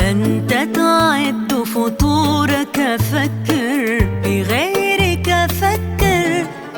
وأنت تعد فطورك فكر بغيرك فكر،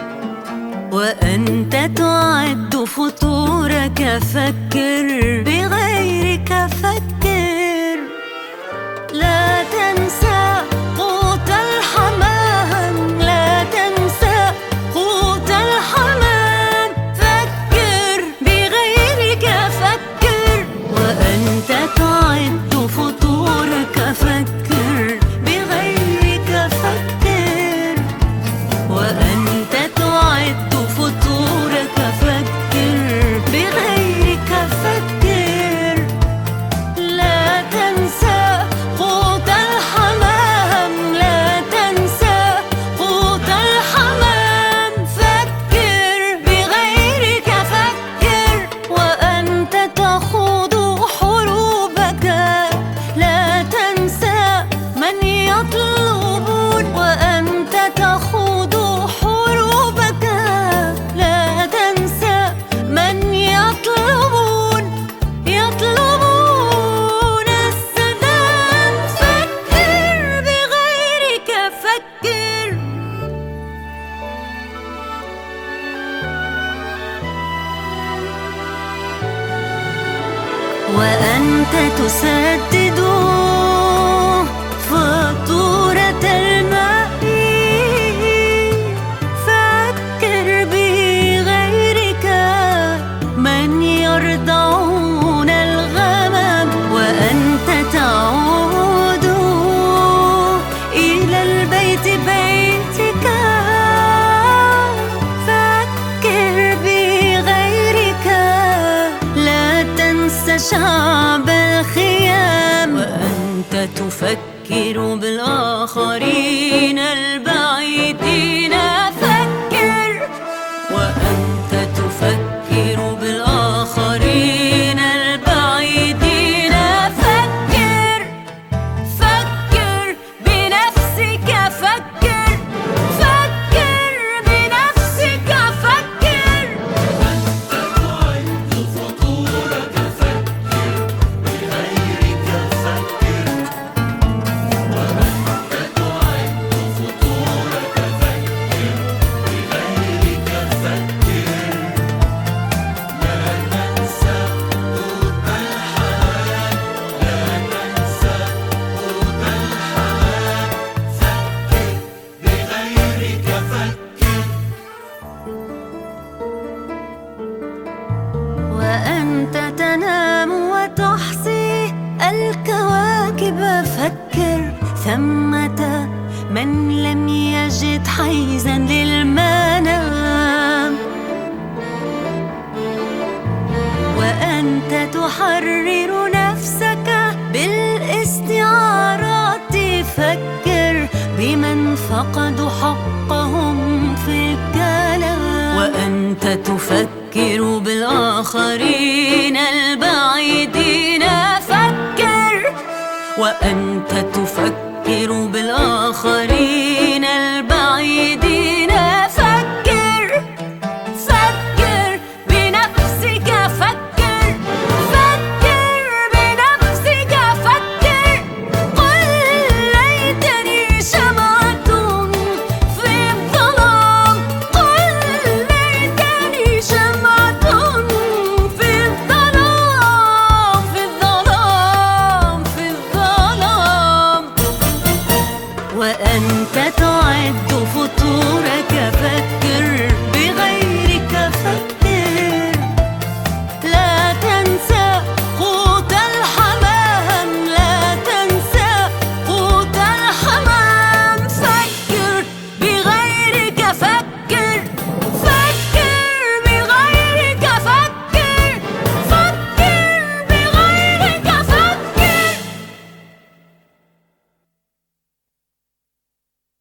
وأنت تعد فطورك فكر بغيرك فكر. لا تنسى قوت الحمام، لا تنسى قوت الحمام، فكر بغيرك فكر. وأنت تعد فطورك فكر بغيرك فكر، وأنت تعد فطورك فكر بغيرك فكر. لا تنسى قوت الحمام، لا تنسى قوت الحمام، فكر بغيرك فكر. وأنت تخوض حروبك لا تنسى من يطلبون، وأنت تخوض حروبك لا تنسى من يطلبون السلام، فكر بغيرك فكر. وأنت تسدد فاتورة الماء، فكر بغيرك من يرضعون الغمام. وأنت تعود إلى البيت بيتك، فكر بغيرك لا تنسى شعب الخيام. وأنت تفكر بالآخرين البعيدين، فكر. وأنت تفكر بالآخرين البعيدين، فكر. فكر بنفسك فكر، فكر بنفسك فكر. وأنت تنام وتحصي الكواكب، فكر. ثمة من لم يجد حيزا للمنام، وأنت تحرر نفسك بالاستعارات، فكر بمن فقدوا حقهم في الكلام. وأنت تفكر بالآخرين البعيدين، فكر. وأنت تفكر بالآخرين